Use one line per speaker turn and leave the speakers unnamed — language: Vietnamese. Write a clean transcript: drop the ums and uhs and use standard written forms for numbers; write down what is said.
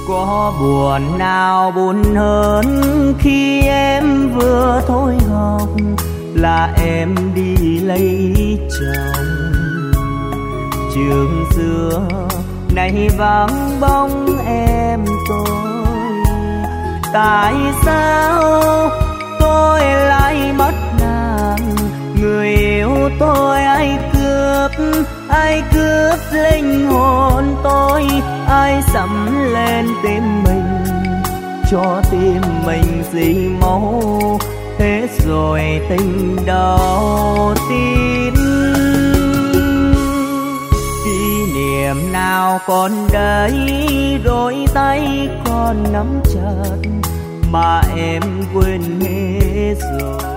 Có buồn nào buồn hơn khi em vừa thôi học là em đi lấy chồng. Trường xưa nay vắng bóng em tôi, tại sao tôi lại mất nàng? Người yêu tôi ai cướp linh hồn tôi, ai sắm lên tim mình cho tim mình dì máu, thế rồi tình đầu tin. Kỷ niệm nào còn đấy, đôi tay còn nắm chặt mà em quên hết rồi.